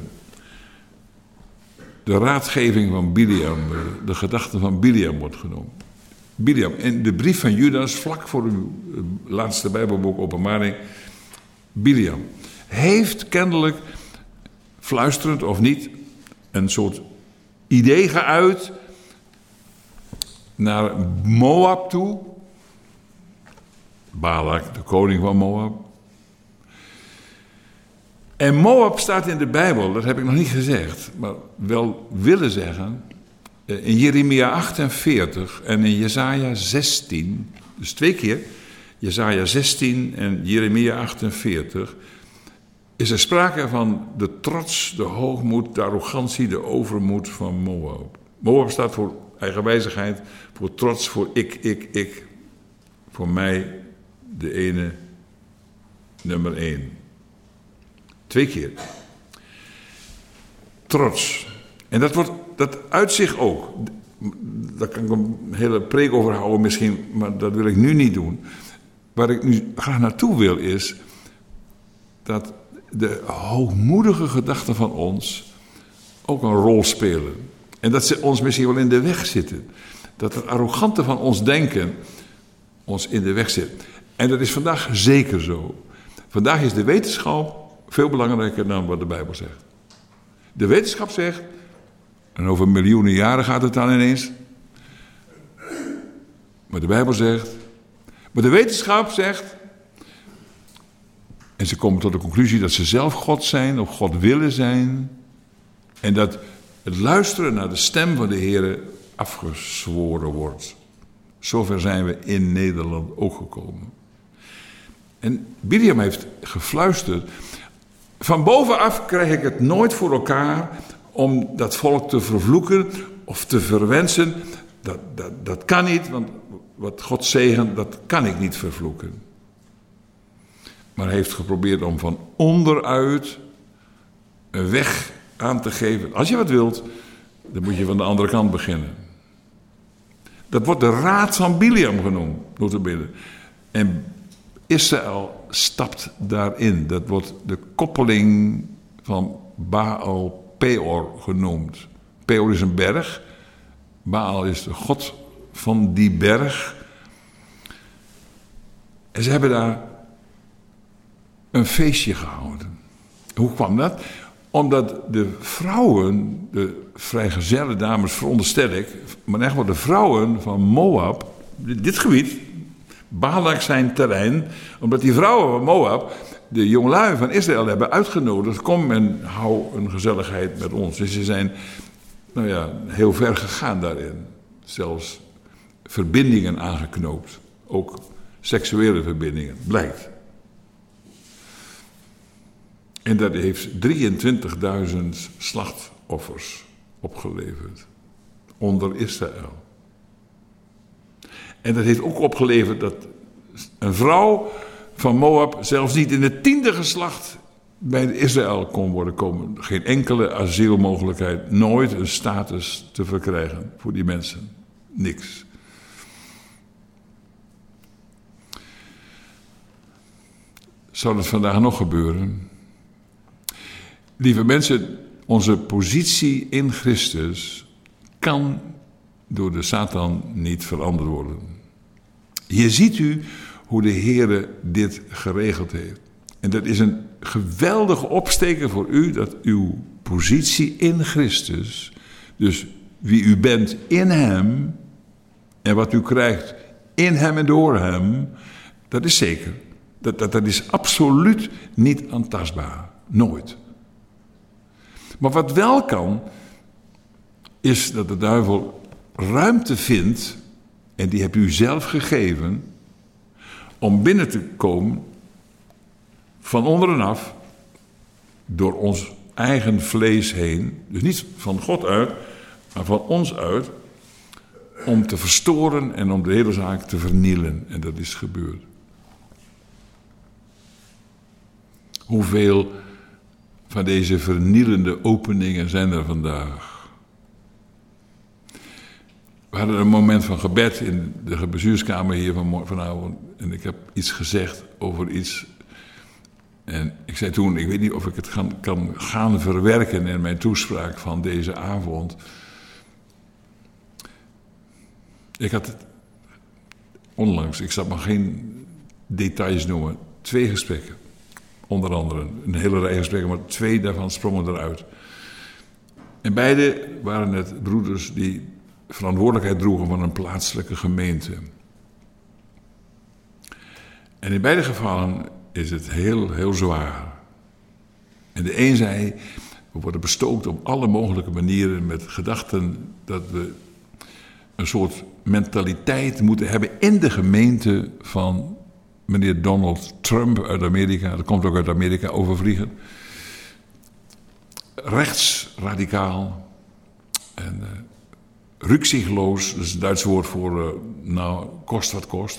de raadgeving van Biliam, de gedachten van Biliam wordt genoemd. Biliam, in de brief van Judas, vlak voor uw laatste Bijbelboek Openbaring, Biliam heeft kennelijk, fluisterend of niet, een soort idee geuit naar Moab toe. Balak, de koning van Moab. En Moab staat in de Bijbel, dat heb ik nog niet gezegd, maar wel willen zeggen, in Jeremia achtenveertig en in Jesaja zestien, dus twee keer, Jesaja zestien en Jeremia achtenveertig, is er sprake van de trots, de hoogmoed, de arrogantie, de overmoed van Moab. Moab staat voor eigenwijzigheid, voor trots, voor ik, ik, ik. Voor mij de ene, nummer één. Twee keer. Trots. En dat, wordt, dat uit zich ook. Daar kan ik een hele preek over houden misschien, maar dat wil ik nu niet doen. Waar ik nu graag naartoe wil is dat de hoogmoedige gedachten van ons ook een rol spelen. En dat ze ons misschien wel in de weg zitten. Dat het arrogante van ons denken ons in de weg zit. En dat is vandaag zeker zo. Vandaag is de wetenschap veel belangrijker dan wat de Bijbel zegt. De wetenschap zegt, en over miljoenen jaren gaat het dan ineens. Maar de Bijbel zegt, maar de wetenschap zegt, en ze komen tot de conclusie dat ze zelf God zijn, of God willen zijn. En dat het luisteren naar de stem van de Heer afgezworen wordt. Zover zijn we in Nederland ook gekomen. En Biliam heeft gefluisterd, Van bovenaf krijg ik het nooit voor elkaar om dat volk te vervloeken of te verwensen. Dat, dat, dat kan niet, want wat God zegent, dat kan ik niet vervloeken. Maar hij heeft geprobeerd om van onderuit een weg aan te geven. Als je wat wilt, dan moet je van de andere kant beginnen. Dat wordt de raad van Biliam genoemd, nota bene. En Israël stapt daarin. Dat wordt de koppeling van Baal Peor genoemd. Peor is een berg. Baal is de god van die berg. En ze hebben daar een feestje gehouden. Hoe kwam dat? Omdat de vrouwen, de vrijgezelle dames veronderstel ik, maar echt wel de vrouwen van Moab, dit gebied, Balak zijn terrein, omdat die vrouwen van Moab de jongelui van Israël hebben uitgenodigd, kom en hou een gezelligheid met ons. Dus ze zijn, nou ja, heel ver gegaan daarin. Zelfs verbindingen aangeknoopt. Ook seksuele verbindingen, blijkt. En dat heeft drieëntwintigduizend slachtoffers opgeleverd. Onder Israël. En dat heeft ook opgeleverd dat een vrouw van Moab zelfs niet in het tiende geslacht bij Israël kon worden komen. Geen enkele asielmogelijkheid, nooit een status te verkrijgen voor die mensen. Niks. Zou dat vandaag nog gebeuren? Lieve mensen, onze positie in Christus kan door de Satan niet veranderd worden. Hier ziet u hoe de Heere dit geregeld heeft. En dat is een geweldige opsteker voor u, dat uw positie in Christus, dus wie u bent in hem en wat u krijgt in hem en door hem, dat is zeker. Dat, dat, dat is absoluut niet aantastbaar. Nooit. Maar wat wel kan, is dat de duivel ruimte vindt, en die hebt u zelf gegeven, om binnen te komen van onderen af, door ons eigen vlees heen, dus niet van God uit, maar van ons uit, om te verstoren en om de hele zaak te vernielen. En dat is gebeurd. Hoeveel van deze vernielende openingen zijn er vandaag? We hadden een moment van gebed in de bestuurskamer hier van, vanavond. En ik heb iets gezegd over iets. En ik zei toen, ik weet niet of ik het kan, kan gaan verwerken in mijn toespraak van deze avond. Ik had het onlangs, ik zal maar geen details noemen, twee gesprekken. Onder andere een hele rij gesprekken, maar twee daarvan sprongen eruit. En beide waren het broeders die verantwoordelijkheid droegen van een plaatselijke gemeente. En in beide gevallen is het heel, heel zwaar. En de een zei, we worden bestookt op alle mogelijke manieren met gedachten dat we een soort mentaliteit moeten hebben in de gemeente van meneer Donald Trump uit Amerika. Dat komt ook uit Amerika overvliegen. Rechtsradicaal en uh, rücksichtsloos, dat is het Duits woord voor uh, nou, kost wat kost.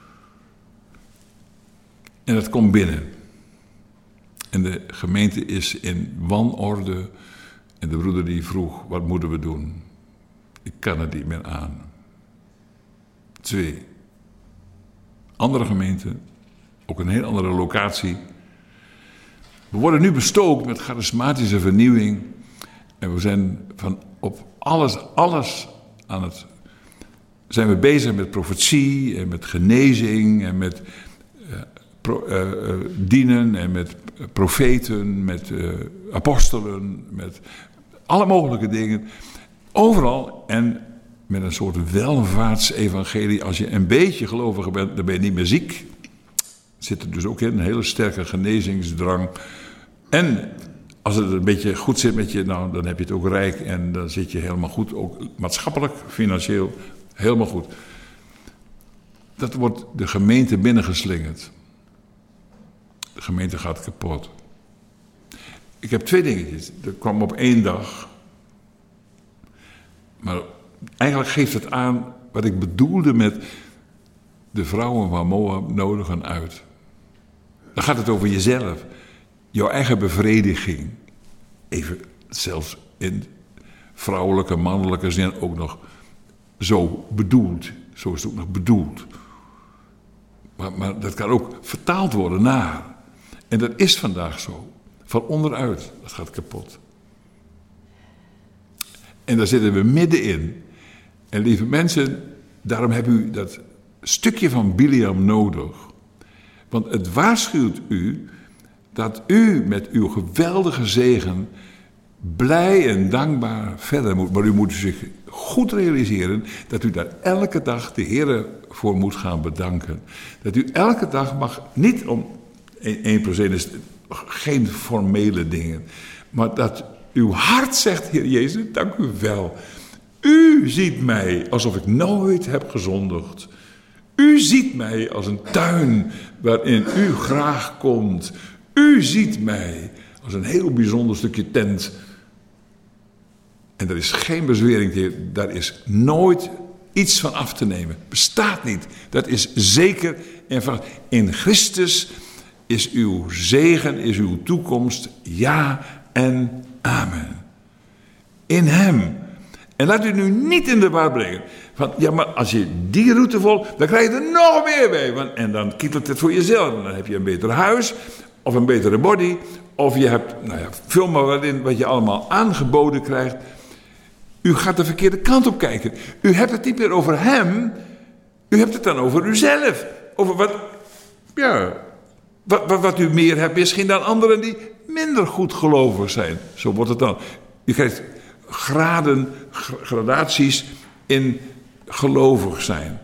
En dat komt binnen. En de gemeente is in wanorde. En de broeder die vroeg, wat moeten we doen? Ik kan het niet meer aan. Twee. Andere gemeente, ook een heel andere locatie. We worden nu bestookt met charismatische vernieuwing. En we zijn van op alles, alles aan het... zijn we bezig met profetie en met genezing en met uh, pro, uh, uh, dienen en met profeten, met uh, apostelen, met alle mogelijke dingen. Overal en met een soort welvaartsevangelie. Als je een beetje gelovig bent, dan ben je niet meer ziek. Zit er dus ook in, een hele sterke genezingsdrang. En als het een beetje goed zit met je, nou, dan heb je het ook rijk. En dan zit je helemaal goed, ook maatschappelijk, financieel, helemaal goed. Dat wordt de gemeente binnengeslingerd. De gemeente gaat kapot. Ik heb twee dingetjes. Dat kwam op één dag. Maar eigenlijk geeft het aan wat ik bedoelde met de vrouwen van Moab nodigen uit. Dan gaat het over jezelf. Jouw eigen bevrediging. Even zelfs in vrouwelijke, mannelijke zin ook nog zo bedoeld. Zo is het ook nog bedoeld. Maar, maar dat kan ook vertaald worden naar. En dat is vandaag zo. Van onderuit. Dat gaat kapot. En daar zitten we middenin. En lieve mensen, daarom heb u dat stukje van Biliam nodig. Want het waarschuwt u dat u met uw geweldige zegen blij en dankbaar verder moet. Maar u moet zich goed realiseren dat u daar elke dag de Heer voor moet gaan bedanken. Dat u elke dag mag, niet om één plus één is geen formele dingen, maar dat uw hart zegt, Heer Jezus, dank u wel. U ziet mij alsof ik nooit heb gezondigd. U ziet mij als een tuin waarin u graag komt. U ziet mij als een heel bijzonder stukje tent. En er is geen bezwering, daar is nooit iets van af te nemen. Bestaat niet. Dat is zeker en vast. In Christus is uw zegen, is uw toekomst, ja en amen. In hem. En laat u nu niet in de war brengen. Van, ja, maar als je die route volgt, dan krijg je er nog meer bij. Want, en dan kietelt het voor jezelf. En dan heb je een beter huis, of een betere body, of je hebt, nou ja, vul maar wat in wat je allemaal aangeboden krijgt. U gaat de verkeerde kant op kijken. U hebt het niet meer over hem, u hebt het dan over uzelf. Over wat, ja, wat, wat, wat u meer hebt misschien dan anderen die minder goed gelovig zijn. Zo wordt het dan. U krijgt graden, gradaties in gelovig zijn.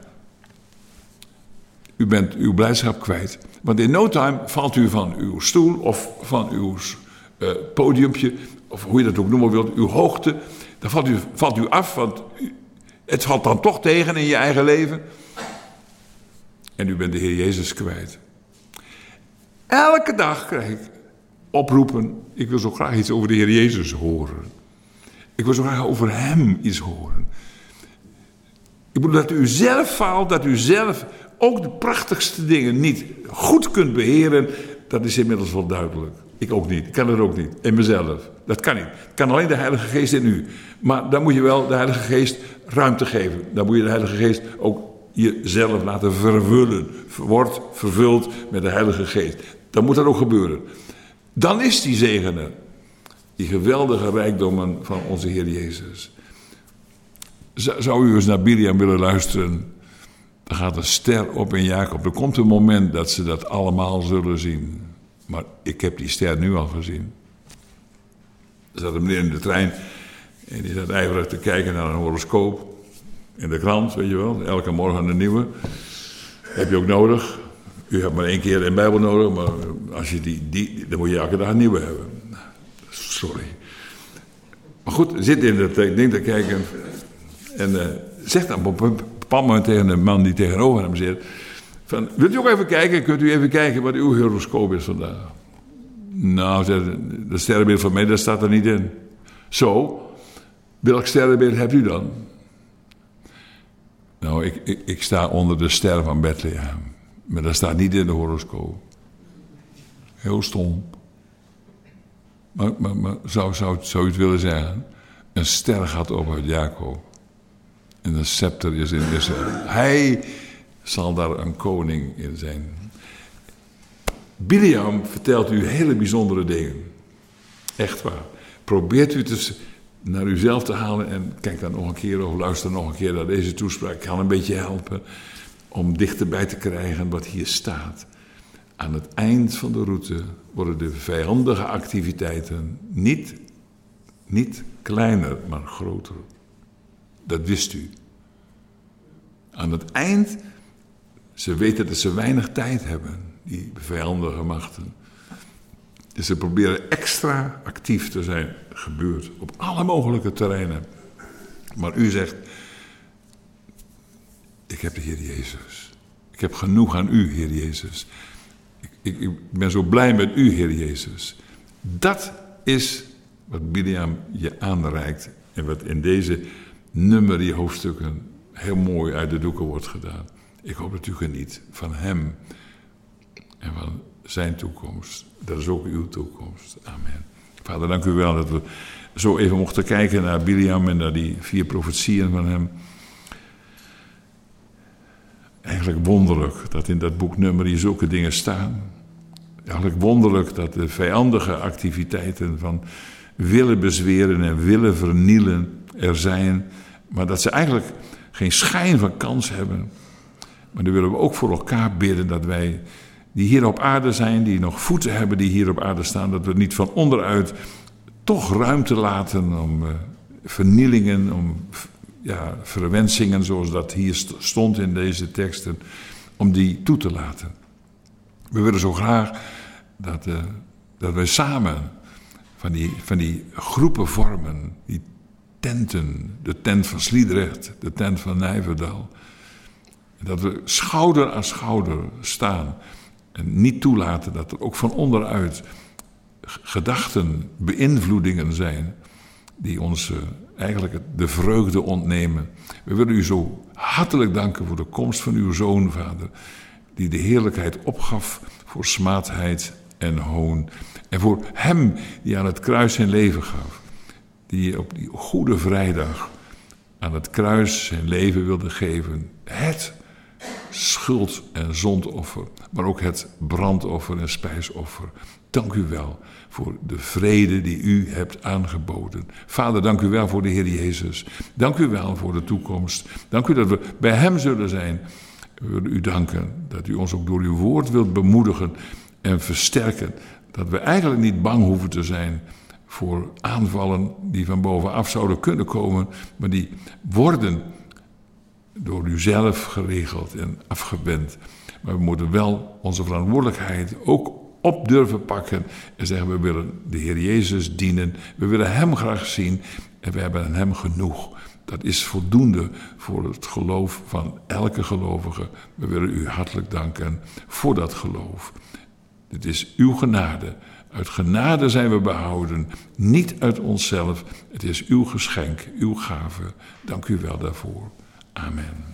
U bent uw blijdschap kwijt. Want in no time valt u van uw stoel of van uw uh, podiumpje, of hoe je dat ook noemen wilt, uw hoogte. Dan valt u, valt u af, want u, het valt dan toch tegen in je eigen leven. En u bent de Heer Jezus kwijt. Elke dag krijg ik oproepen. Ik wil zo graag iets over de Heer Jezus horen. Ik wil zo graag over hem iets horen. Ik bedoel dat u zelf faalt, dat u zelf ook de prachtigste dingen niet goed kunt beheren. Dat is inmiddels wel duidelijk. Ik ook niet. Ik kan het ook niet. In mezelf. Dat kan niet. Het kan alleen de Heilige Geest in u. Maar dan moet je wel de Heilige Geest ruimte geven. Dan moet je de Heilige Geest ook jezelf laten vervullen. Wordt vervuld met de Heilige Geest. Dan moet dat ook gebeuren. Dan is die zegen er. Die geweldige rijkdommen van onze Heer Jezus. Zou u eens naar Biliam willen luisteren? Dan gaat een ster op in Jacob. Er komt een moment dat ze dat allemaal zullen zien. Maar ik heb die ster nu al gezien. Er zat een meneer in de trein. En die zat ijverig te kijken naar een horoscoop. In de krant, weet je wel. Elke morgen een nieuwe. Heb je ook nodig. U hebt maar één keer een Bijbel nodig. Maar als je die, die, dan moet je elke dag een nieuwe hebben. Sorry. Maar goed, zit in dat ding te kijken. En uh, zegt dan op een bepaald moment tegen de man die tegenover hem zit. Van, wilt u ook even kijken? Kunt u even kijken wat uw horoscoop is vandaag? Nou, de sterrenbeeld van mij, dat staat er niet in. Zo, welk sterrenbeeld hebt u dan? Nou, ik, ik, ik sta onder de ster van Bethlehem. Maar dat staat niet in de horoscoop. Heel stom. Maar, maar, maar zou, zou, zou u het willen zeggen? Een ster gaat op uit Jacob. En een scepter is in Israël. Hij zal daar een koning in zijn. Biliam vertelt u hele bijzondere dingen. Echt waar. Probeert u het naar uzelf te halen en kijk dan nog een keer of luister nog een keer naar deze toespraak. Ik kan een beetje helpen om dichterbij te krijgen wat hier staat. Aan het eind van de route worden de vijandige activiteiten niet, niet kleiner, maar groter. Dat wist u. Aan het eind, ze weten dat ze weinig tijd hebben, die vijandige machten. Dus ze proberen extra actief te zijn. Dat gebeurt op alle mogelijke terreinen. Maar u zegt, ik heb de Heer Jezus. Ik heb genoeg aan u, Heer Jezus. Ik, ik, ik ben zo blij met u, Heer Jezus. Dat is wat Bileam je aanreikt en wat in deze nummerie hoofdstukken heel mooi uit de doeken wordt gedaan. Ik hoop dat u geniet van hem en van zijn toekomst. Dat is ook uw toekomst. Amen. Vader, dank u wel dat we zo even mochten kijken naar Bileam en naar die vier profetieën van hem. Eigenlijk wonderlijk dat in dat boek Numeri zulke dingen staan. Eigenlijk wonderlijk dat de vijandige activiteiten van willen bezweren en willen vernielen er zijn, maar dat ze eigenlijk geen schijn van kans hebben. Maar dan willen we ook voor elkaar bidden dat wij die hier op aarde zijn, die nog voeten hebben die hier op aarde staan, dat we niet van onderuit toch ruimte laten om uh, vernielingen, om ja, verwensingen zoals dat hier stond in deze teksten, om die toe te laten. We willen zo graag dat, uh, dat wij samen van die, van die groepen vormen, die tenten, de tent van Sliedrecht, de tent van Nijverdal, dat we schouder aan schouder staan en niet toelaten dat er ook van onderuit gedachten, beïnvloedingen zijn die ons uh, eigenlijk de vreugde ontnemen. We willen u zo hartelijk danken voor de komst van uw Zoon, Vader, die de heerlijkheid opgaf voor smaadheid en hoon. En voor hem die aan het kruis zijn leven gaf. Die op die Goede Vrijdag aan het kruis zijn leven wilde geven. Het schuld- en zondoffer, maar ook het brandoffer en spijsoffer. Dank u wel voor de vrede die u hebt aangeboden. Vader, dank u wel voor de Heer Jezus. Dank u wel voor de toekomst. Dank u dat we bij hem zullen zijn. We willen u danken dat u ons ook door uw woord wilt bemoedigen en versterken. Dat we eigenlijk niet bang hoeven te zijn voor aanvallen die van bovenaf zouden kunnen komen, maar die worden door u zelf geregeld en afgewend. Maar we moeten wel onze verantwoordelijkheid ook op durven pakken en zeggen, we willen de Heer Jezus dienen, we willen hem graag zien en we hebben aan hem genoeg. Dat is voldoende voor het geloof van elke gelovige. We willen u hartelijk danken voor dat geloof. Het is uw genade. Uit genade zijn we behouden, niet uit onszelf. Het is uw geschenk, uw gave. Dank u wel daarvoor. Amen.